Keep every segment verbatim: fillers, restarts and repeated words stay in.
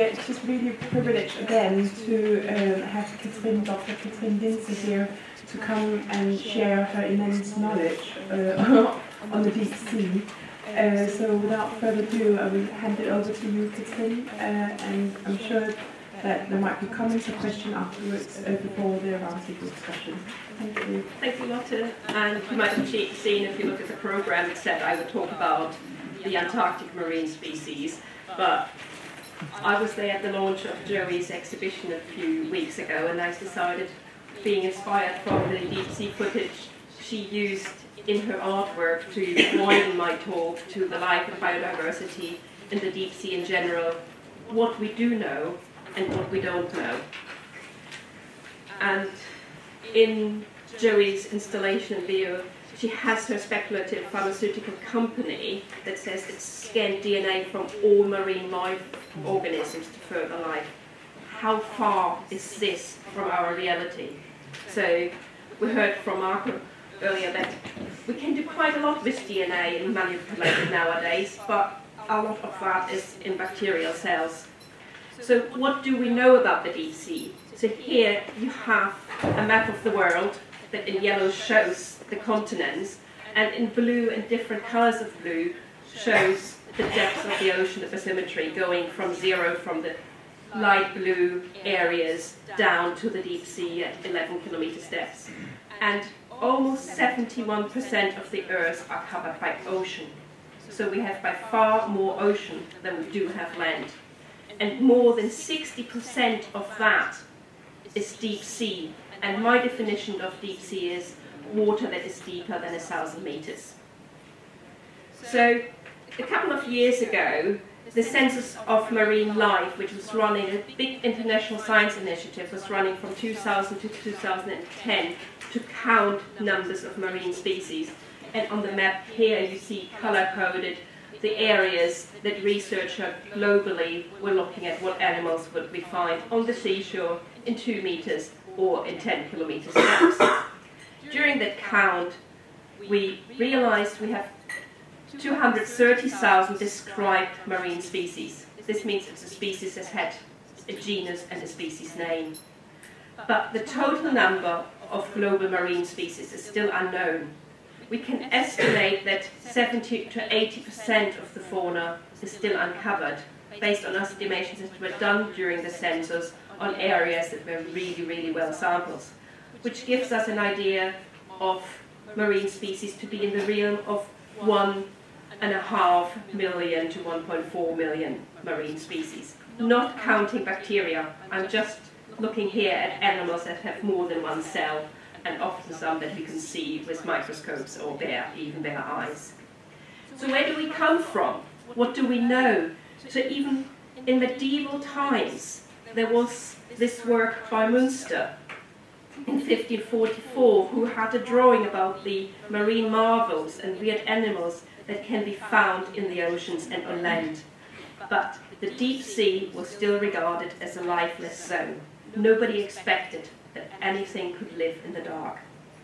it's just really a privilege again to um, have Katrin, Doctor Katrin Lindsay here to come and share her immense knowledge uh, on the deep sea. Uh, so without further ado, I will hand it over to you, Katrin, uh, and I'm sure that there might be comments or questions afterwards uh, before the roundtable discussion. Thank you. Thank you, Lotte. And you might have seen, if you look at the program, it said I would talk about the Antarctic marine species, but I was there at the launch of Joey's exhibition a few weeks ago, and I decided, being inspired from the deep sea footage she used in her artwork, to widen my talk to the life and biodiversity in the deep sea in general, what we do know and what we don't know. And in Joey's installation video, she has her speculative pharmaceutical company that says it's scanned D N A from all marine life organisms to further life. How far is this from our reality? So we heard from Marco earlier that we can do quite a lot with D N A and manipulate it nowadays, but a lot of that is in bacterial cells. So what do we know about the deep sea? So here you have a map of the world that in yellow shows the continents, and in blue and different colors of blue shows the depth of the ocean, the bathymetry, going from zero from the light blue areas down to the deep sea at eleven kilometers depths. And almost seventy-one percent of the Earth are covered by ocean. So we have by far more ocean than we do have land. And more than sixty percent of that is deep sea. And my definition of deep sea is water that is deeper than a thousand meters. So a couple of years ago, the Census of Marine Life, which was running, a big international science initiative, was running from two thousand to two thousand ten to count numbers of marine species. And on the map here you see color-coded the areas that researchers globally were looking at what animals would we find on the seashore in two meters or in ten kilometers depth. During that count, we realized we have two hundred thirty thousand described marine species. This means it's a species that had a genus and a species name. But the total number of global marine species is still unknown. We can estimate that seventy to eighty percent of the fauna is still uncovered, based on estimations that were done during the census on areas that were really, really well sampled, which gives us an idea of marine species to be in the realm of one and a half million to one point four million marine species, not counting bacteria. I'm just looking here at animals that have more than one cell, and often some that we can see with microscopes or bare, even bare eyes. So where do we come from? What do we know? So even in medieval times, there was this work by Münster in fifteen forty-four, who had a drawing about the marine marvels and weird animals that can be found in the oceans and on land. But the deep sea was still regarded as a lifeless zone. Nobody expected that anything could live in the dark.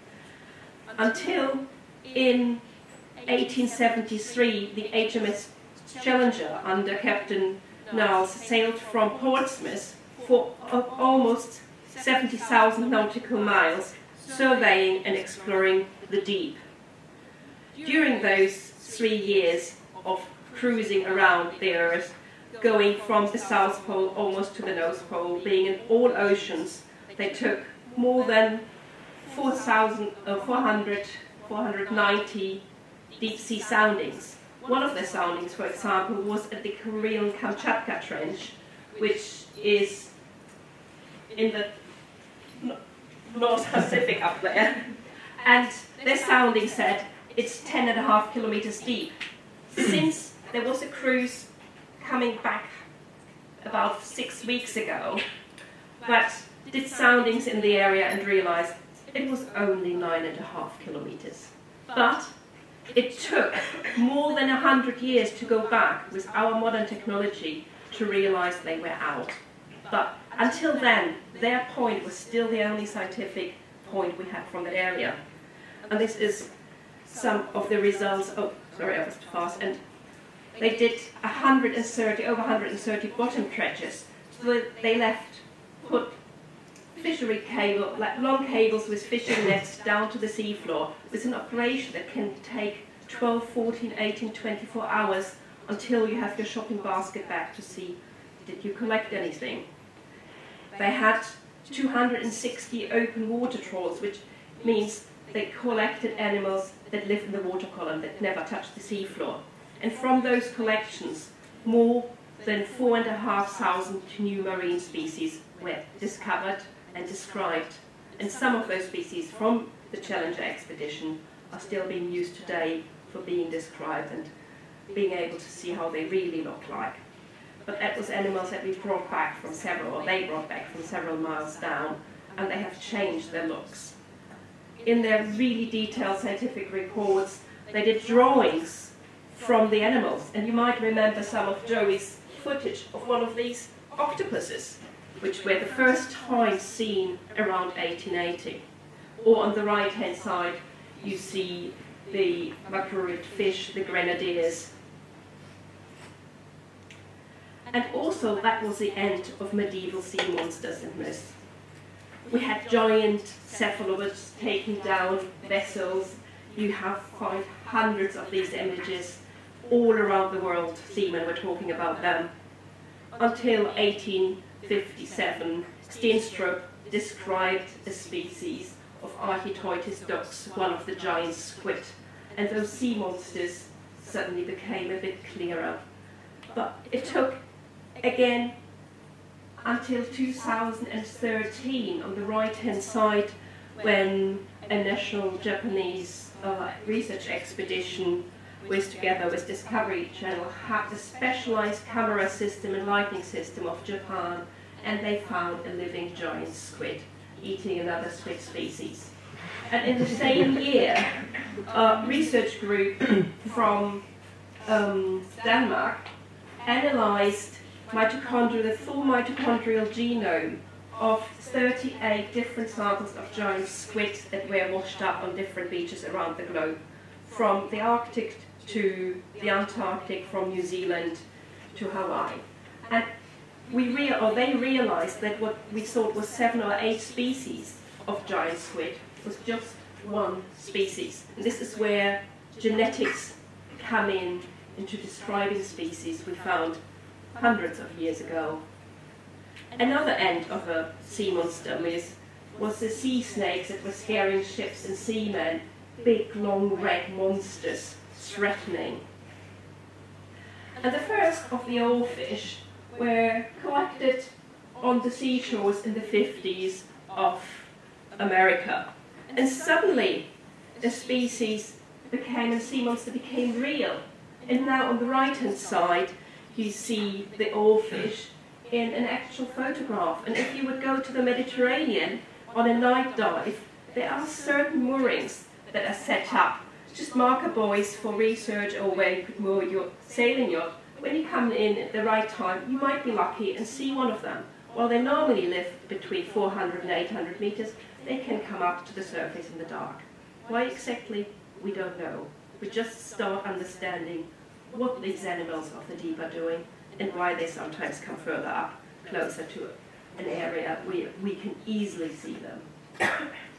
Until in eighteen seventy-three, the H M S Challenger under Captain Niles sailed from Portsmouth for almost seventy thousand nautical miles, surveying and exploring the deep. During those three years of cruising around the Earth, going from the South Pole almost to the North Pole, being in all oceans, they took more than four thousand, uh, four hundred, four hundred ninety deep sea soundings. One of the soundings, for example, was at the Korean Kamchatka Trench, which is in the North Pacific up there. And this sounding said it's ten and a half kilometers deep. Since there was a cruise coming back about six weeks ago that did soundings in the area and realized it was only nine and a half kilometers. But it took more than a hundred years to go back with our modern technology to realize they were out. But until then, their point was still the only scientific point we had from that area. And this is some of the results. Oh, sorry, I was too fast. And they did one hundred thirty, over one hundred thirty bottom dredges. So they left, put fishery cable, like long cables with fishing nets down to the seafloor, with an operation that can take twelve, fourteen, eighteen, twenty-four hours until you have your shopping basket back to see did you collect anything. They had two hundred sixty open water trawls, which means they collected animals that live in the water column, that never touch the seafloor. And from those collections, more than four and a half thousand new marine species were discovered and described. And some of those species from the Challenger expedition are still being used today for being described and being able to see how they really look like. But that was animals that we brought back from several, or they brought back from several miles down, and they have changed their looks. In their really detailed scientific reports, they did drawings from the animals, and you might remember some of Joey's footage of one of these octopuses, which were the first time seen around eighteen eighty. Or on the right-hand side, you see the macrorid fish, the grenadiers. And also, that was the end of medieval sea monsters and myths. We had giant cephalopods taking down vessels. You have find hundreds of these images all around the world. Seamen were talking about them. Until eighteen fifty-seven, Steenstrup described a species of Archaeototis dux, one of the giant squid, and those sea monsters suddenly became a bit clearer. But it took, again, until two thousand thirteen, on the right-hand side, when a national Japanese uh, research expedition was together with Discovery Channel, had the specialized camera system and lighting system of Japan, and they found a living giant squid eating another squid species. And in the same year, a research group from um, Denmark analyzed mitochondria, the full mitochondrial genome of thirty-eight different samples of giant squid that were washed up on different beaches around the globe, from the Arctic to the Antarctic, from New Zealand to Hawaii. And we rea or they realized that what we thought was seven or eight species of giant squid was just one species. And this is where genetics come in into describing species we found hundreds of years ago. Another end of a sea monster myth was the sea snakes that were scaring ships and seamen, big long red monsters threatening. And the first of the oarfish were collected on the seashores in the fifties of America. And suddenly the species became, a sea monster became real. And now on the right hand side you see the oarfish in an actual photograph. And if you would go to the Mediterranean on a night dive, there are certain moorings that are set up, just marker buoys for research or where you could moor your sailing yacht. When you come in at the right time, you might be lucky and see one of them. While they normally live between four hundred and eight hundred meters, they can come up to the surface in the dark. Why exactly, we don't know. We just start understanding what these animals of the deep are doing and why they sometimes come further up, closer to an area where we can easily see them.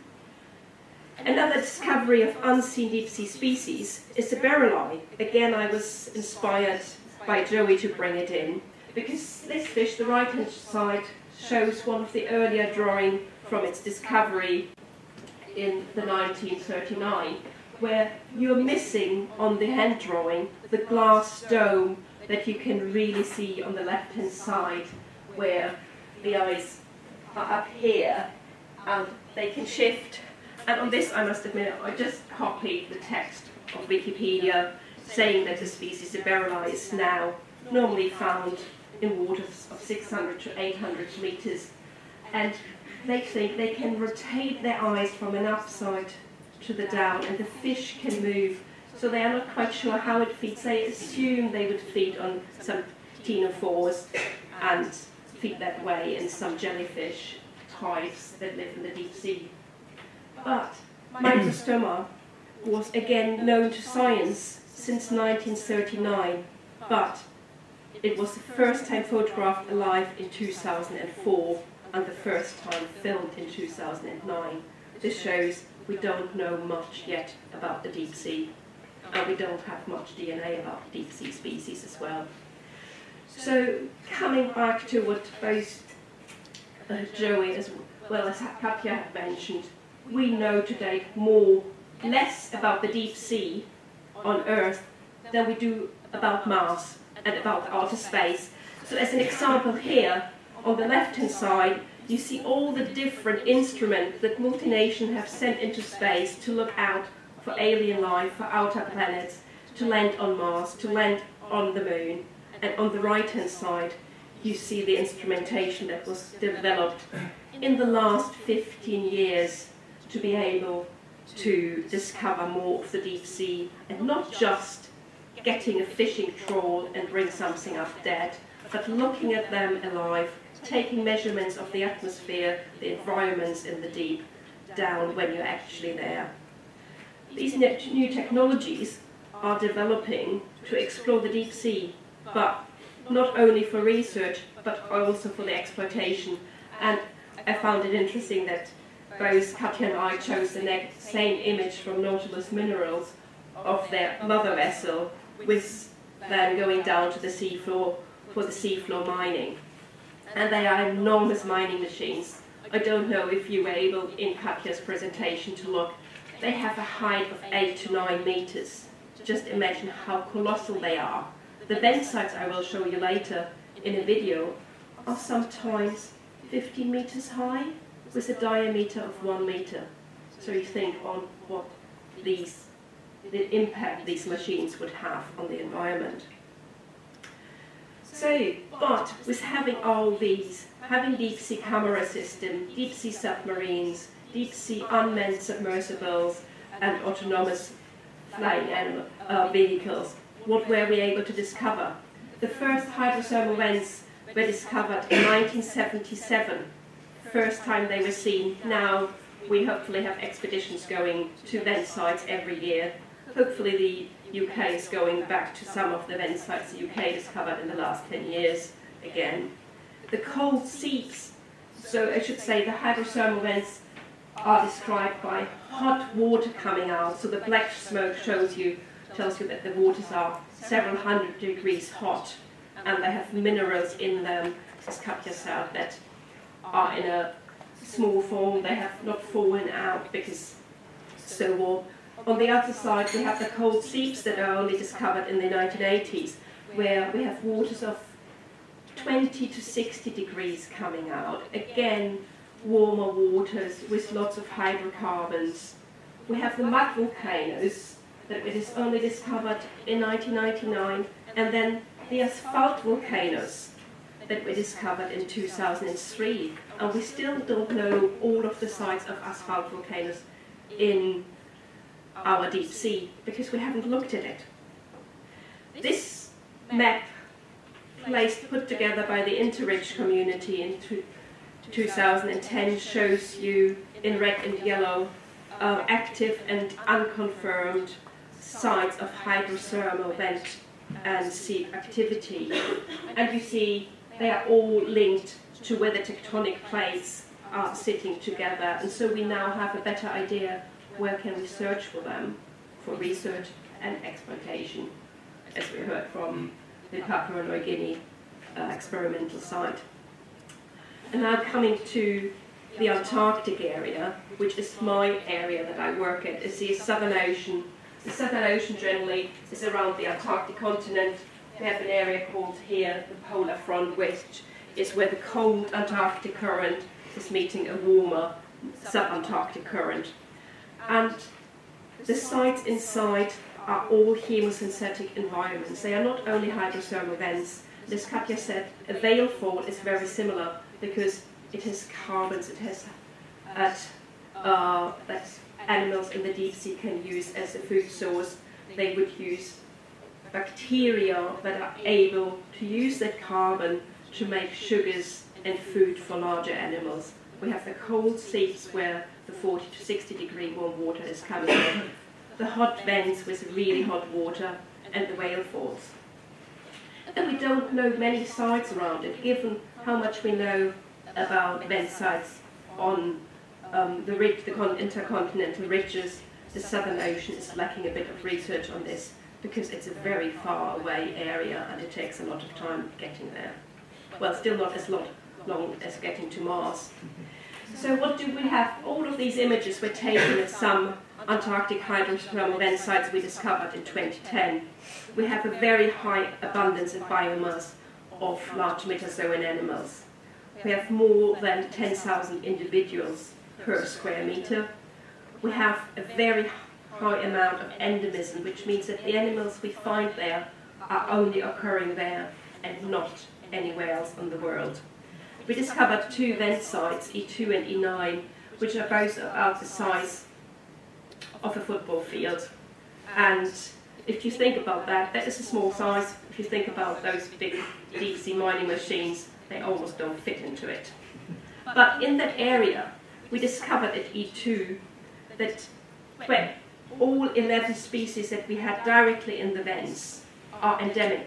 Another discovery of unseen deep-sea species is the Berylii. Again, I was inspired by Joey to bring it in, because this fish, the right-hand side, shows one of the earlier drawings from its discovery in the nineteen thirty-nine, where you're missing on the hand drawing the glass dome that you can really see on the left-hand side, where the eyes are up here and they can shift. And on this, I must admit, I just copied the text of Wikipedia saying that the species, the Berylii, is now normally found in waters of six hundred to eight hundred meters. And they think they can rotate their eyes from an upside to the down, and the fish can move. So they are not quite sure how it feeds. They assume they would feed on some ctenophores and feed that way in some jellyfish types that live in the deep sea. But Mycostoma was again known to science since nineteen thirty-nine but it was the first time photographed alive in two thousand four and the first time filmed in two thousand nine. This shows we don't know much yet about the deep sea, and we don't have much D N A about deep sea species as well. So coming back to what both uh, Joey as well as Katja have mentioned, we know today more, less about the deep sea on Earth than we do about Mars and about outer space. So as an example here, on the left-hand side, you see all the different instruments that multinations have sent into space to look out for alien life, for outer planets, to land on Mars, to land on the Moon. And on the right-hand side, you see the instrumentation that was developed in the last fifteen years to be able to discover more of the deep sea, and not just getting a fishing trawl and bring something up dead, but looking at them alive, taking measurements of the atmosphere, the environments in the deep, down when you're actually there. These new technologies are developing to explore the deep sea, but not only for research, but also for the exploitation. And I found it interesting that both Katja and I chose the same image from Nautilus Minerals of their mother vessel, with them going down to the seafloor for the seafloor mining. And they are enormous mining machines. I don't know if you were able in Katja's presentation to look. They have a height of eight to nine meters. Just imagine how colossal they are. The vent sites I will show you later in a video are sometimes fifteen meters high with a diameter of one meter. So you think on what these, the impact these machines would have on the environment. So, but with having all these, having deep sea camera system, deep sea submarines, deep sea unmanned submersibles, and autonomous flying animal, uh, vehicles, what were we able to discover? The first hydrothermal vents were discovered in nineteen seventy-seven. First time they were seen. Now we hopefully have expeditions going to vent sites every year. Hopefully the U K is going back to some of the vent sites the U K discovered in the last ten years again. The cold seeps, so I should say the hydrothermal vents are described by hot water coming out. So the black smoke shows you, tells you that the waters are several hundred degrees hot, and they have minerals in them, as Katja said, that are in a small form. They have not fallen out because it's so warm. On the other side, we have the cold seeps that are only discovered in the nineteen eighties, where we have waters of twenty to sixty degrees coming out. Again, warmer waters with lots of hydrocarbons. We have the mud volcanoes that it is only discovered in nineteen ninety-nine, and then the asphalt volcanoes that were discovered in two thousand three. And we still don't know all of the sites of asphalt volcanoes in our deep sea because we haven't looked at it. This map, placed, put together by the Interridge community in two thousand ten, shows you in red and yellow uh, active and unconfirmed sites of hydrothermal vent and seep activity. And you see they are all linked to where the tectonic plates are sitting together, and so we now have a better idea where can we search for them for research and exploitation, as we heard from the Papua New Guinea uh, experimental site. And now coming to the Antarctic area, which is my area that I work at, is the Southern Ocean. The Southern Ocean generally is around the Antarctic continent. We have an area called here the polar front, which is where the cold Antarctic current is meeting a warmer subantarctic current. And the sites inside are all chemosynthetic environments. They are not only hydrothermal vents. As Katja said, a whale fall is very similar because it has carbons, it has at, uh, that animals in the deep sea can use as a food source. They would use bacteria that are able to use that carbon to make sugars and food for larger animals. We have the cold seeps where the forty to sixty degree warm water is coming in, the hot vents with really hot water, and the whale falls. and we don't know many sites around it, given how much we know about vent sites on um, the, ridge, the con intercontinental ridges. The Southern Ocean is lacking a bit of research on this because it's a very far away area and it takes a lot of time getting there. Well, still not as lot, long as getting to Mars. So what do we have? All of these images were taken at some Antarctic hydrothermal vent sites we discovered in twenty ten. We have a very high abundance of biomass of large metazoan animals. We have more than ten thousand individuals per square meter. We have a very high amount of endemism, which means that the animals we find there are only occurring there and not anywhere else in the world. We discovered two vent sites, E two and E nine, which are both about the size of a football field. And if you think about that, that is a small size. If you think about those big deep sea mining machines, they almost don't fit into it. But in that area, we discovered at E two that well, all eleven species that we had directly in the vents are endemic.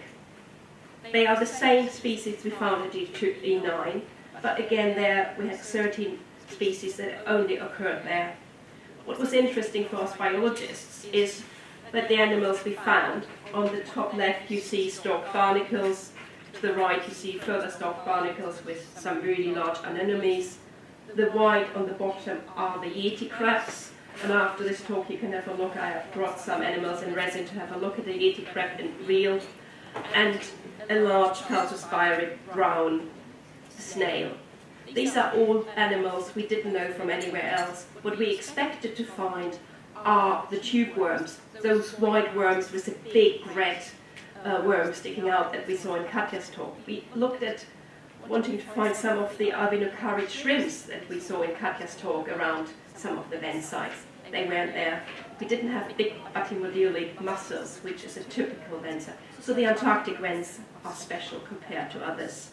They are the same species we found at E two, E nine, but again there we had thirteen species that only occurred there. What was interesting for us biologists is that the animals we found, on the top left you see stalked barnacles, to the right you see further stalked barnacles with some really large anemones. The white on the bottom are the Yeti crabs, and after this talk you can have a look. I have brought some animals in resin to have a look at the Yeti crab in real, and a large Peltospira brown snail. These are all animals we didn't know from anywhere else. What we expected to find are the tube worms, those white worms with the big red uh, worm sticking out that we saw in Katja's talk. We looked at wanting to find some of the albinocarid shrimps that we saw in Katja's talk around some of the vent sites. They weren't there. We didn't have big bathymodeolic mussels, which is a typical vent site. So the Antarctic vents are special compared to others.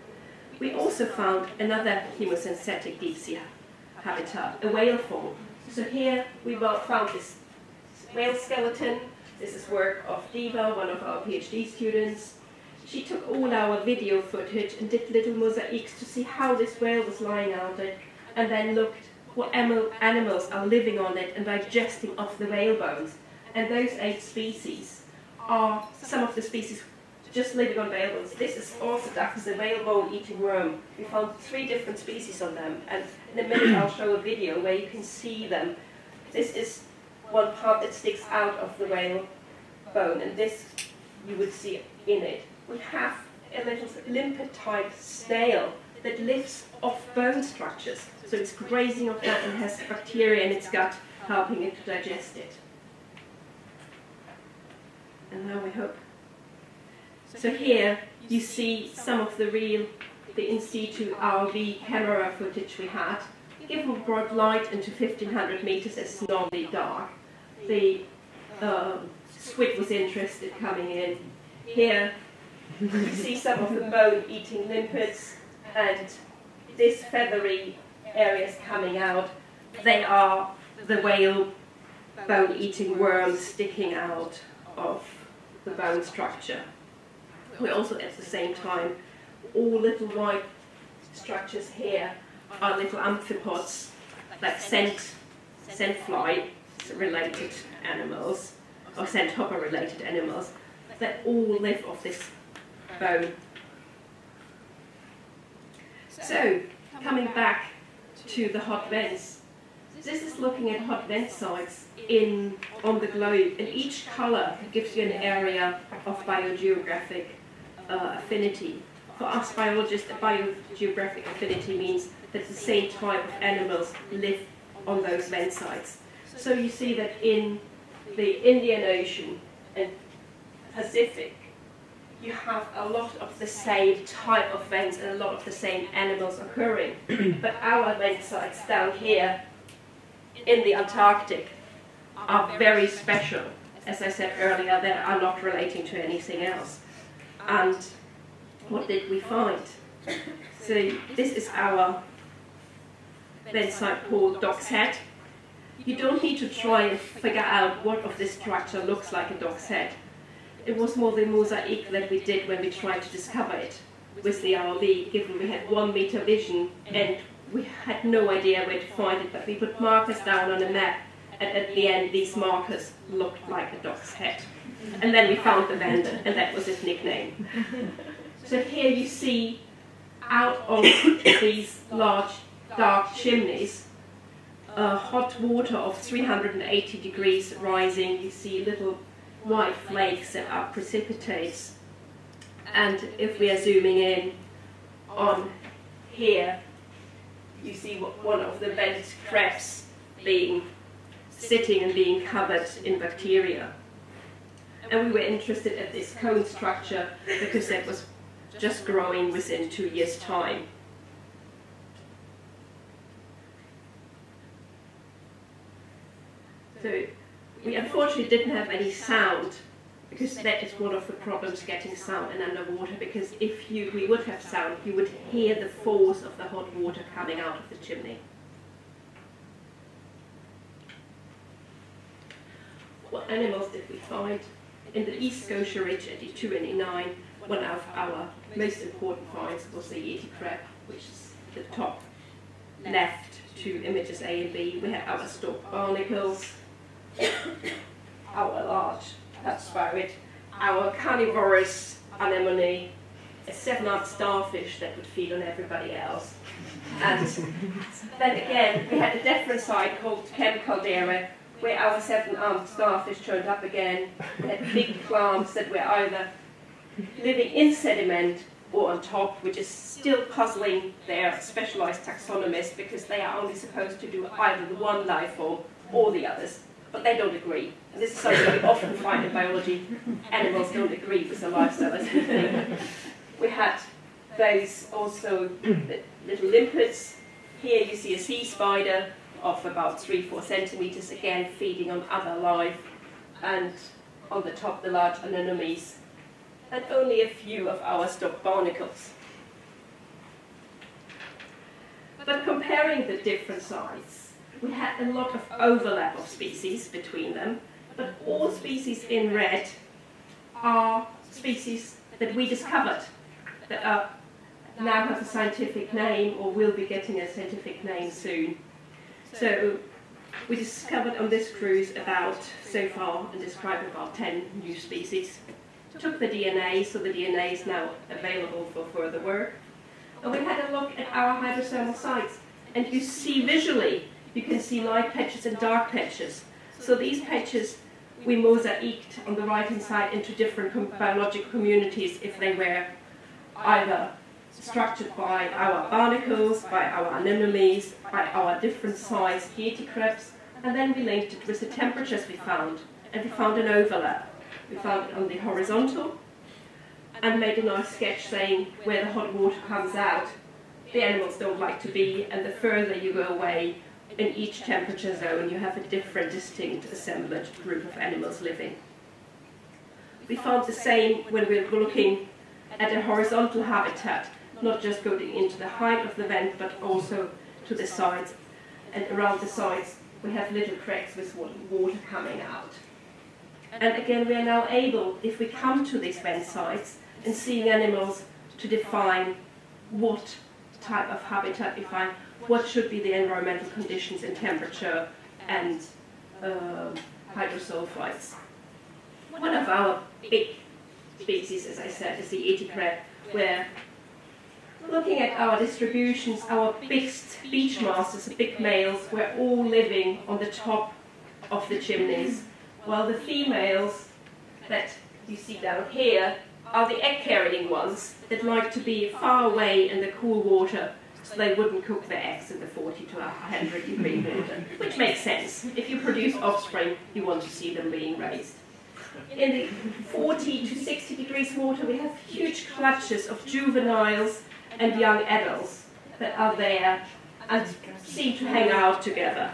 We also found another chemosynthetic deep sea habitat, a whale form. So here we found this whale skeleton. This is work of Diva, one of our PhD students. She took all our video footage and did little mosaics to see how this whale was lying out it, and then looked what animals are living on it and digesting off the whale bones. And those eight species are some of the species just living on whale bones. This is Orthodox, the whale bone eating worm. We found three different species on them, and in a minute I'll show a video where you can see them. This is one part that sticks out of the whale bone, and this you would see in it. We have a little limpet type snail that lives off bone structures. So it's grazing off that and has bacteria in its gut helping it to digest it. And now we hope. So here you see some of the real, the in situ R O V camera footage we had. Given we brought light into fifteen hundred meters, it's normally dark. The um, squid was interested coming in. Here you see some of the bone-eating limpets, and this feathery areas coming out. They are the whale bone-eating worms sticking out of the bone structure. We also, at the same time, all little white structures here are little amphipods, like scent, scent fly related animals, or scent hopper related animals, that all live off this bone. So, coming back to the hot vents, this is looking at hot vent sites in, on the globe, and each colour gives you an area of biogeographic uh, affinity. For us biologists, a biogeographic affinity means that the same type of animals live on those vent sites. So you see that in the Indian Ocean and Pacific, you have a lot of the same type of vents and a lot of the same animals occurring. But our vent sites down here in the Antarctic are very special. As I said earlier, they are not relating to anything else. And what did we find? So this is our vent site called Doc's Head. You don't need to try and figure out what of this structure looks like a dog's head. it was more the mosaic that we did when we tried to discover it with the R O V, given we had one meter vision and we had no idea where to find it, but we put markers down on a map, and at the end these markers looked like a dog's head. And then we found the vendor, and that was his nickname. So here you see out of these large dark chimneys, uh, hot water of three hundred eighty degrees rising. You see little white flakes that are precipitates. And if we are zooming in on here, you see one of the vent crabs being sitting and being covered in bacteria. And we were interested at this cone structure because that was just growing within two years' time. So we unfortunately didn't have any sound, because that is one of the problems getting sound in underwater, because if you, we would have sound, you would hear the force of the hot water coming out of the chimney. What animals did we find? In the East Scotia Ridge at E two and E nine, one of our most important finds was the Yeti crab, which is the top left two images A and B. We had our stalked barnacles, our large spirit, our carnivorous anemone, a seven-armed starfish that would feed on everybody else. And then again, we had a different site called Camp Caldera, where our seven-armed starfish turned up again. We had big plants that were either living in sediment or on top, which is still puzzling their specialized taxonomists, because they are only supposed to do either the one life form or the others. But they don't agree. And this is something we often find in biology. Animals don't agree with the lifestyle as we think. We had those also, the little limpets. Here you see a sea spider of about three, four centimeters, again feeding on other life. And on the top, the large anemones. And only a few of our stalked barnacles. But comparing the different sites, we had a lot of overlap of species between them, but all species in red are species that we discovered, that are, now have a scientific name or will be getting a scientific name soon. So we discovered on this cruise about, so far, and described about ten new species. Took the D N A, so the D N A is now available for further work. And we had a look at our hydrothermal sites, and you see visually, you can see light patches and dark patches. So these patches we mosaiced on the right-hand side into different com biological communities if they were either structured by our barnacles, by our anemones, by our different sized Yeti crabs, and then we linked it with the temperatures we found, and we found an overlap. We found it on the horizontal and made a nice sketch saying where the hot water comes out, the animals don't like to be, and the further you go away, in each temperature zone you have a different distinct assemblage group of animals living. We found the same when we were looking at a horizontal habitat, not just going into the height of the vent but also to the sides, and around the sides we have little cracks with water coming out. And again, we are now able, if we come to these vent sites and seeing animals, to define what type of habitat we find, what should be the environmental conditions in temperature and uh, hydrosulfides. One of our big species, as I said, is the Yeti crab, where looking at our distributions, our big beach masters, the big males, were all living on the top of the chimneys, while the females that you see down here are the egg-carrying ones that like to be far away in the cool water so they wouldn't cook their eggs in the forty to one hundred degree water, which makes sense. If you produce offspring, you want to see them being raised. In the forty to sixty degrees water, we have huge clutches of juveniles and young adults that are there and seem to hang out together.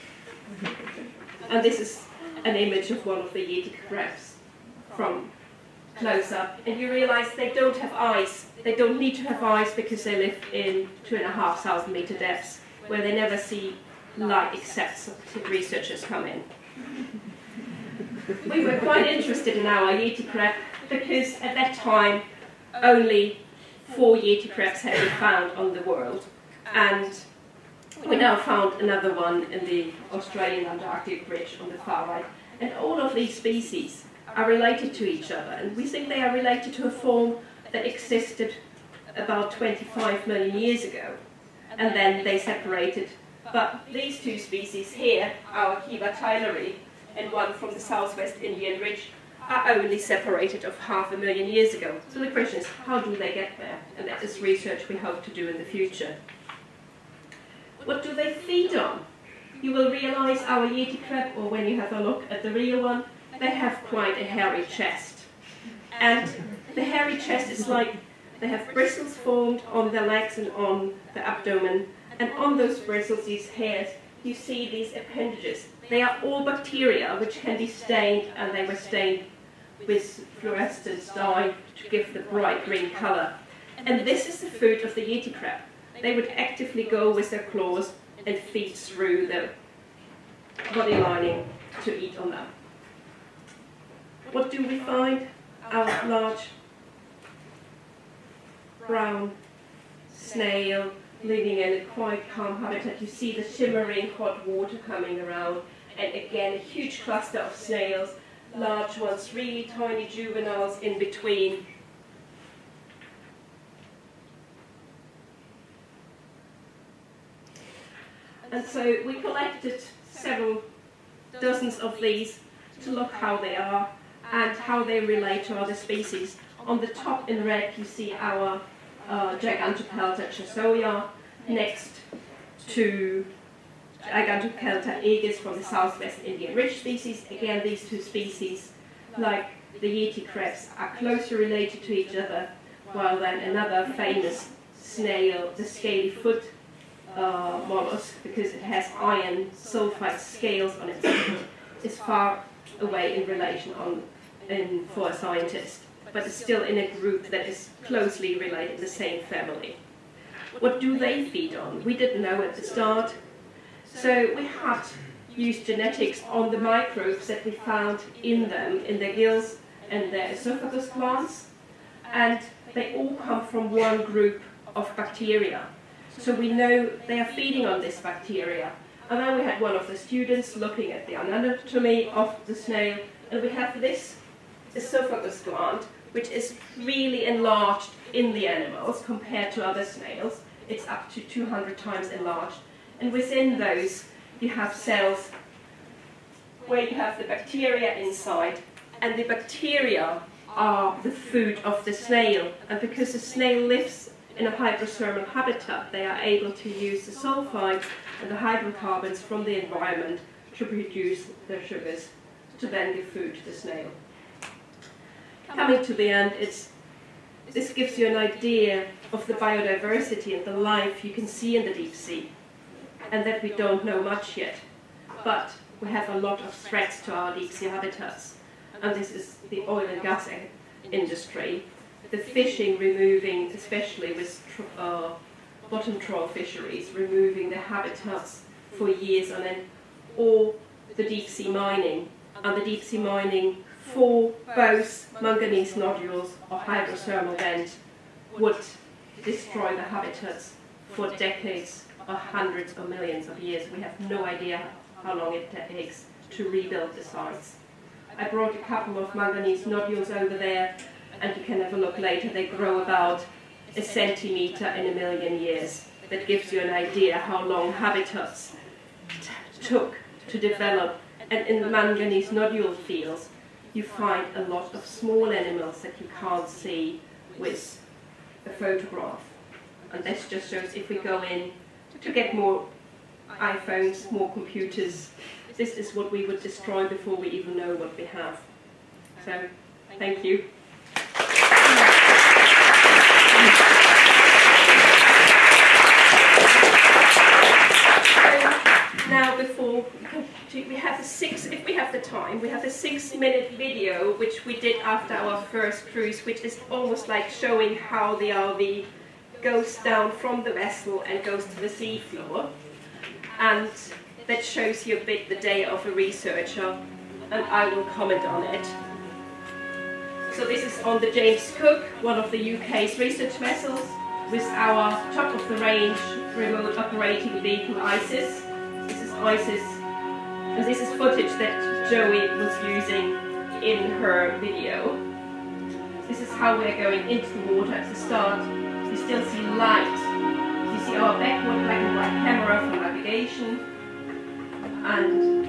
And this is an image of one of the Yeti crabs from close up, and you realize they don't have eyes. They don't need to have eyes because they live in two and a half thousand meter depths where they never see light except scientific researchers come in. we were quite interested in our Yeti crab because at that time only four Yeti crabs had been found on the world, and we now found another one in the Australian Antarctic Ridge on the far right, and all of these species are related to each other, and we think they are related to a form that existed about twenty-five million years ago, and then they separated. But these two species here, our Kiva tyleri and one from the southwest Indian Ridge, are only separated of half a million years ago. So the question is, how do they get there? And that is research we hope to do in the future. What do they feed on? You will realize our Yeti crab, or when you have a look at the real one, they have quite a hairy chest. And the hairy chest is like they have bristles formed on the legs and on the abdomen, and on those bristles, these hairs, you see these appendages. They are all bacteria which can be stained, and they were stained with fluorescent dye to give the bright green color. And this is the food of the Yeti crab. They would actively go with their claws and feed through the body lining to eat on them. What do we find? Our large brown snail living in a quite calm habitat. You see the shimmering hot water coming around, and again a huge cluster of snails, large ones, really tiny juveniles in between. And so we collected several dozens of these to look how they are and how they relate to other species. On the top in red you see our uh, Gigantopelta chassoia next to Gigantopelta aegis from the southwest Indian Ridge species. Again, these two species, like the Yeti crabs, are closely related to each other, while then another famous snail, the scaly foot uh, mollusk, because it has iron sulfide scales on its foot, is far away in relation on, in, for a scientist, but is still in a group that is closely related in the same family. What do they feed on? We didn't know at the start. So we had used genetics on the microbes that we found in them, in their gills and their esophagus glands, and they all come from one group of bacteria. So we know they are feeding on this bacteria. And then we had one of the students looking at the anatomy of the snail, and we have this esophagus gland, which is really enlarged in the animals compared to other snails. It's up to two hundred times enlarged. And within those, you have cells where you have the bacteria inside, and the bacteria are the food of the snail. And because the snail lives in a hydrothermal habitat, they are able to use the sulfides and the hydrocarbons from the environment to produce their sugars to then give food to the snail. Coming to the end, it's, this gives you an idea of the biodiversity and the life you can see in the deep sea, and that we don't know much yet. But we have a lot of threats to our deep sea habitats, and this is the oil and gas industry, the fishing removing, especially with uh, bottom trawl fisheries, removing the habitats for years on end, or the deep sea mining, and the deep sea mining for both manganese nodules or hydrothermal vent would destroy the habitats for decades or hundreds or millions of years. We have no idea how long it takes to rebuild the sites. I brought a couple of manganese nodules over there, and you can have a look later. They grow about a centimetre in a million years. That gives you an idea how long habitats took to develop. And in the manganese nodule fields, you find a lot of small animals that you can't see with a photograph. And this just shows if we go in to get more iPhones, more computers, this is what we would destroy before we even know what we have. So, thank you. Now, before we have a six, if we have the time, we have a six-minute video which we did after our first cruise, which is almost like showing how the R V goes down from the vessel and goes to the seafloor, and that shows you a bit the day of a researcher. and I will comment on it. So this is on the James Cook, one of the U K's research vessels, with our top-of-the-range remote operating vehicle ISIS. This is ISIS, and this is footage that Joey was using in her video. This is how we're going into the water at the start. You still see light. You see our backward black and white camera for navigation, and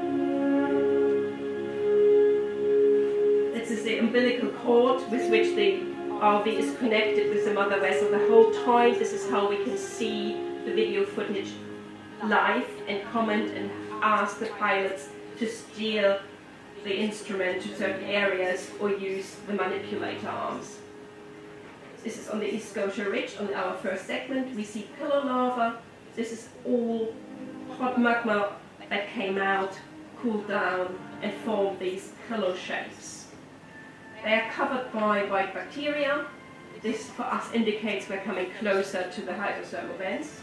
this is the umbilical cord with which the R V is connected with the mother vessel the whole time. This is how we can see the video footage live and comment and ask the pilots to steer the instrument to certain areas or use the manipulator arms. This is on the East Scotia Ridge on our first segment. We see pillow lava. This is all hot magma that came out, cooled down and formed these pillow shapes. They are covered by white bacteria. This for us indicates we're coming closer to the hydrothermal vents.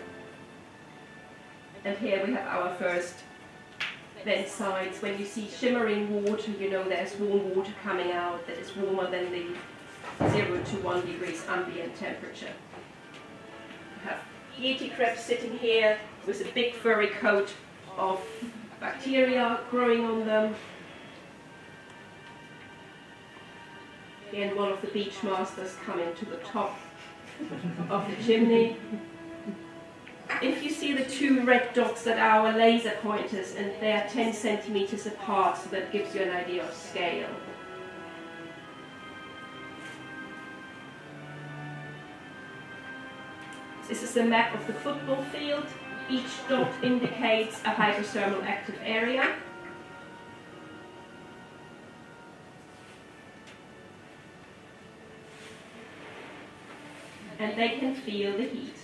And here we have our first vent sides. When you see shimmering water, you know there's warm water coming out that is warmer than the zero to one degrees ambient temperature. We have Yeti crabs sitting here with a big furry coat of bacteria growing on them. Again, one of the beach masters coming to the top of the chimney. If you see the two red dots that are our laser pointers, and they are ten centimeters apart, so that gives you an idea of scale. This is a map of the football field. Each dot indicates a hydrothermal active area. And they can feel the heat.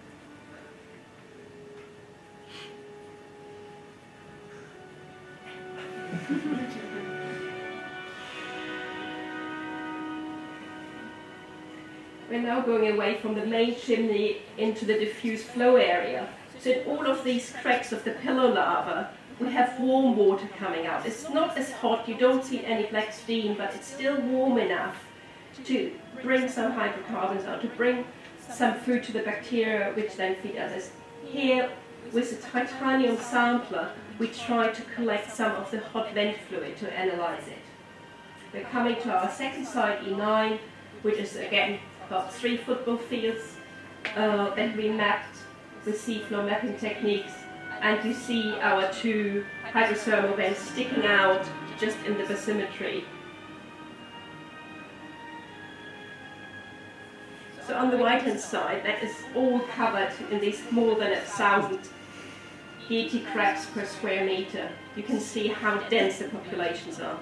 We're now going away from the main chimney into the diffuse flow area. So in all of these cracks of the pillow lava, we have warm water coming out. It's not as hot, you don't see any black steam, but it's still warm enough to bring some hydrocarbons out, to bring some food to the bacteria, which then feed others. Here, with the titanium sampler, we try to collect some of the hot vent fluid to analyze it. We're coming to our second site, E nine, which is again about three football fields uh, that we mapped with seafloor mapping techniques, and you see our two hydrothermal vents sticking out just in the bathymetry. So on the right hand side, that is all covered in these more than a thousand Yeti crabs per square meter. You can see how dense the populations are.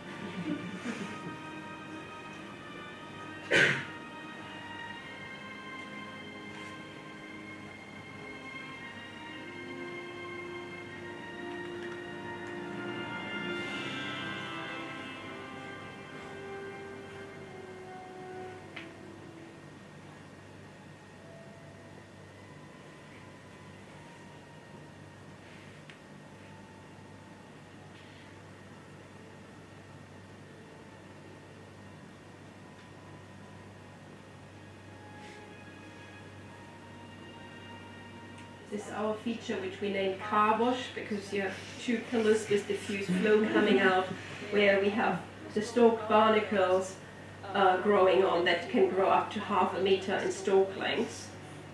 This is our feature which we named car wash, because you have two pillars with diffuse flow coming out, where we have the stalked barnacles uh, growing on that can grow up to half a meter in stalk length.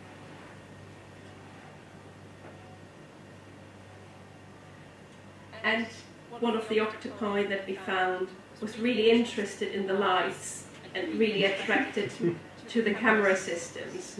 And one of the octopi that we found was really interested in the lights and really attracted to the camera systems.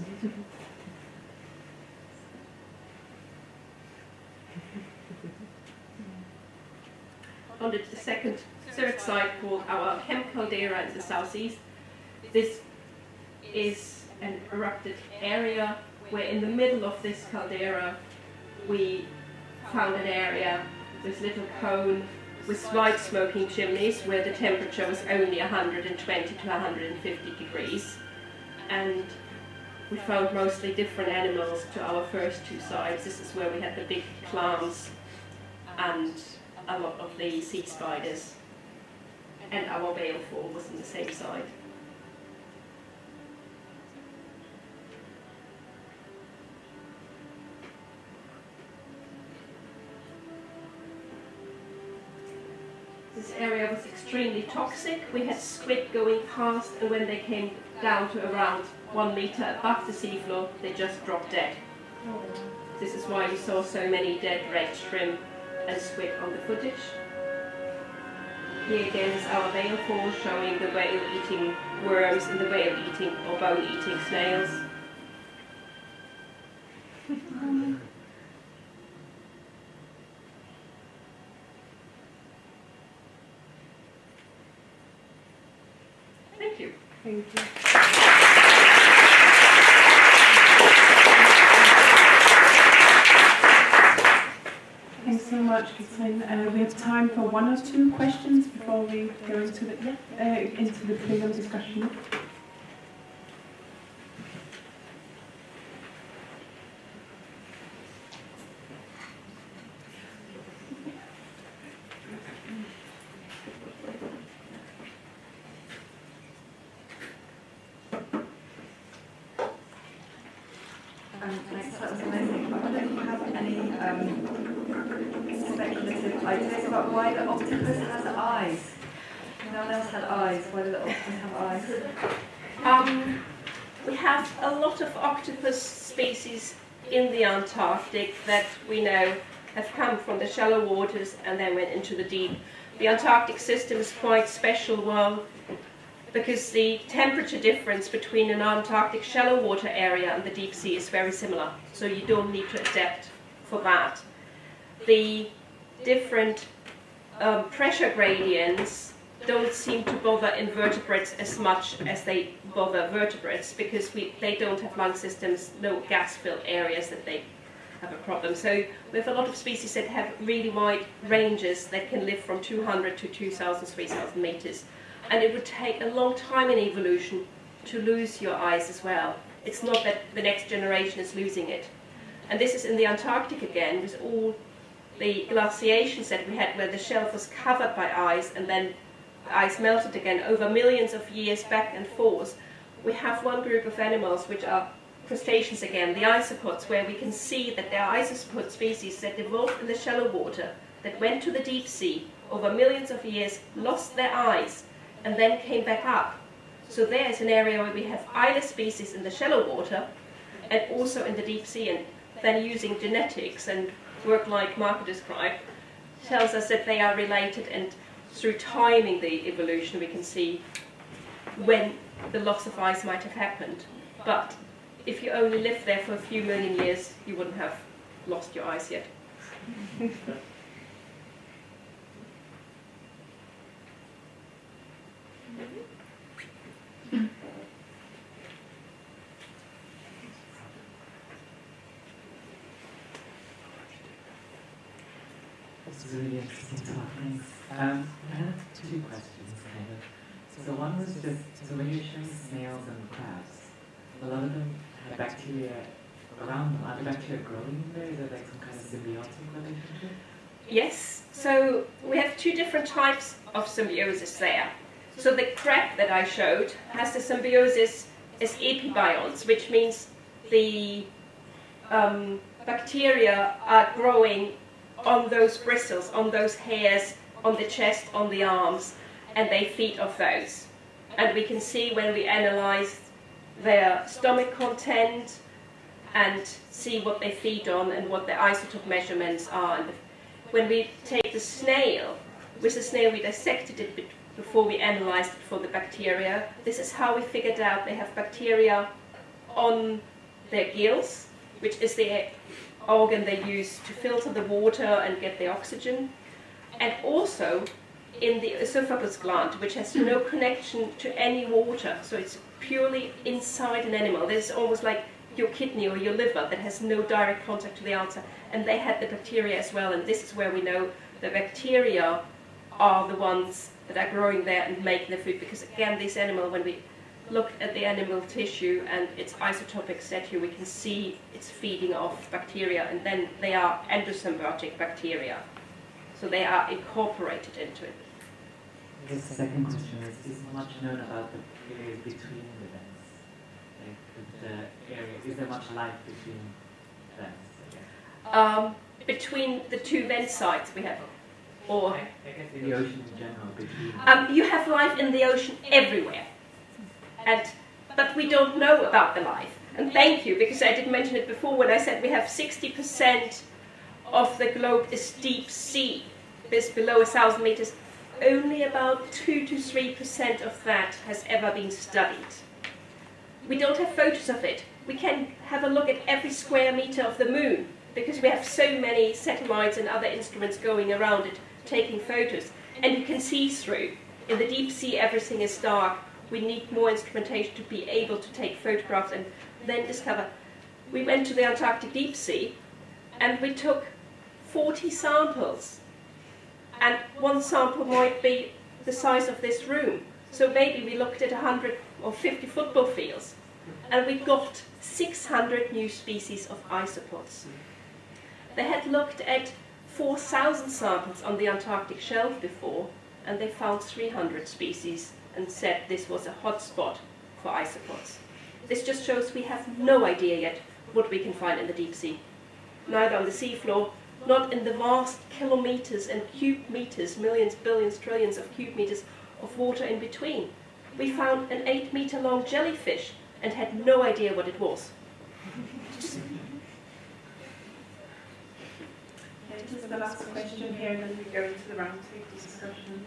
On the second, third site, called our Chem Caldera in the southeast, this is an erupted area where in the middle of this caldera we found an area with little cone with slight smoking chimneys where the temperature was only one hundred twenty to one hundred fifty degrees, and we found mostly different animals to our first two sites. This is where we had the big clams and a lot of the sea spiders, and our baleful was on the same side. This area was extremely toxic. We had squid going past, and when they came down to around one meter above the seafloor, they just dropped dead. Oh. This is why you saw so many dead red shrimp and squid on the footage. Here again is our baleful showing the whale eating worms and the whale eating or bone eating snails. Thank you. Thank you. Thanks so much, Katrin. Uh, we have time for one or two questions before we go into the yeah, uh, into the plenum discussion. Um, thanks, that was amazing. I wonder if you have any um, speculative ideas about why the octopus has eyes? No one else had eyes. Why do the octopus have eyes? Um, we have a lot of octopus species in the Antarctic that we know have come from the shallow waters and then went into the deep. The Antarctic system is quite special one because the temperature difference between an Antarctic shallow water area and the deep sea is very similar, so you don't need to adapt for that. The different um, pressure gradients don't seem to bother invertebrates as much as they bother vertebrates because we, they don't have lung systems, no gas-filled areas that they have a problem. So we have a lot of species that have really wide ranges that can live from two hundred to two thousand, three thousand meters. And it would take a long time in evolution to lose your eyes as well. It's not that the next generation is losing it. And this is in the Antarctic again, with all the glaciations that we had where the shelf was covered by ice and then the ice melted again over millions of years back and forth. We have one group of animals which are crustaceans again, the isopods, where we can see that there are isopod species that evolved in the shallow water, that went to the deep sea over millions of years, lost their eyes, and then came back up. So there is an area where we have eyeless species in the shallow water and also in the deep sea, and then using genetics and work like Marco described tells us that they are related, and through timing the evolution we can see when the loss of eyes might have happened. But if you only lived there for a few million years, you wouldn't have lost your eyes yet. It's really interesting talk, thanks. Um, I have two questions, kind of. So one was just, so when you're showing snails and crabs, a lot of them have bacteria around them. Are the bacteria growing in there? Is there like some kind of symbiotic relationship? Yes, so we have two different types of symbiosis there. So the crab that I showed has the symbiosis as epibionts, which means the um, bacteria are growing on those bristles, on those hairs, on the chest, on the arms, and they feed off those. And we can see when we analyze their stomach content and see what they feed on and what their isotope measurements are. And when we take the snail, with the snail we dissected it before we analyzed it for the bacteria. This is how we figured out they have bacteria on their gills, which is the organ they use to filter the water and get the oxygen, and also in the esophagus gland, which has no connection to any water, so it's purely inside an animal. This is almost like your kidney or your liver that has no direct contact to the outside, and they had the bacteria as well, and this is where we know the bacteria are the ones that are growing there and making the food, because again this animal, when we look at the animal tissue and its isotopic statue, we can see it's feeding off bacteria, and then they are endosymbiotic bacteria. So they are incorporated into it. The second question is, is much known about the areas between the vents? Like the area, is there much life between vents? Um, between the two vent sites we have, or I guess in the ocean in general, between. um, you have life in the ocean everywhere, and but we don't know about the life. And thank you, because I didn't mention it before when I said we have sixty percent of the globe is deep sea, this below a thousand meters. Only about two to three percent of that has ever been studied. We don't have photos of it. We can have a look at every square meter of the moon, because we have so many satellites and other instruments going around it, taking photos. And you can see through. In the deep sea, everything is dark. We need more instrumentation to be able to take photographs and then discover. We went to the Antarctic deep sea, and we took forty samples. And one sample might be the size of this room. So maybe we looked at one hundred or fifty football fields, and we got six hundred new species of isopods. They had looked at four thousand samples on the Antarctic shelf before, and they found three hundred species and said this was a hotspot for isopods. This just shows we have no idea yet what we can find in the deep sea. Neither on the seafloor, not in the vast kilometers and cube meters, millions, billions, trillions of cube meters of water in between. We found an eight meter long jellyfish and had no idea what it was. Yeah, this is the last question here, and then we go into the roundtable discussion.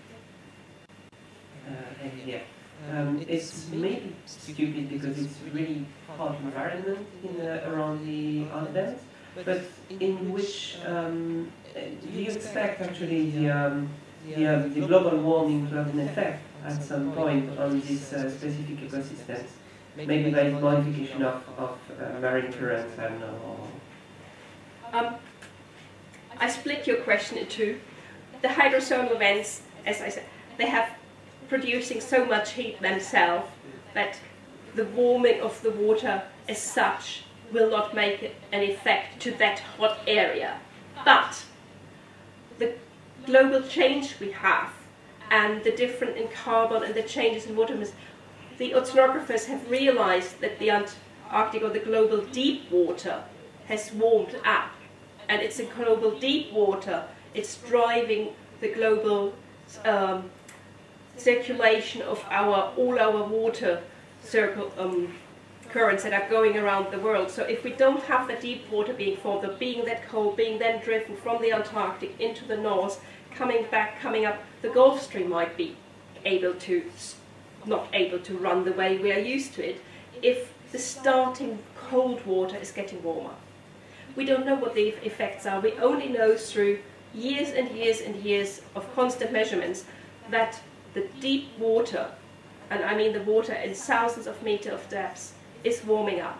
Uh, and yeah, um, it's maybe stupid because it's really hot environment in uh, around the island. But in which um, do you expect actually the, um, the, uh, the global warming to have an effect at some point on these uh, specific ecosystems? Maybe by modification of, of uh, marine currents, I don't know. Um, I split your question in two. The hydrothermal vents, as I said, they have producing so much heat themselves that the warming of the water as such will not make an effect to that hot area. But the global change we have and the difference in carbon and the changes in water, the oceanographers have realized that the Antarctic or the global deep water has warmed up, and it's a global deep water, it's driving the global um, circulation of our all our water circle um, currents that are going around the world. So if we don't have the deep water being formed, or being that cold, being then driven from the Antarctic into the north, coming back, coming up, the Gulf Stream might be able to, not able to run the way we are used to it, if the starting cold water is getting warmer. We don't know what the effects are. We only know through years and years and years of constant measurements that the deep water, and I mean the water in thousands of meters of depth, is warming up.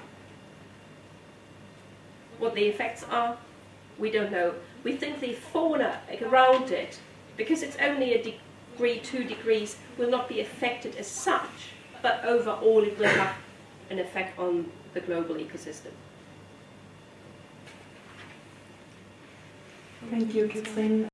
What the effects are, we don't know. We think the fauna around it, because it's only a degree, two degrees, will not be affected as such, but overall it will have an effect on the global ecosystem. Thank you, Katrin.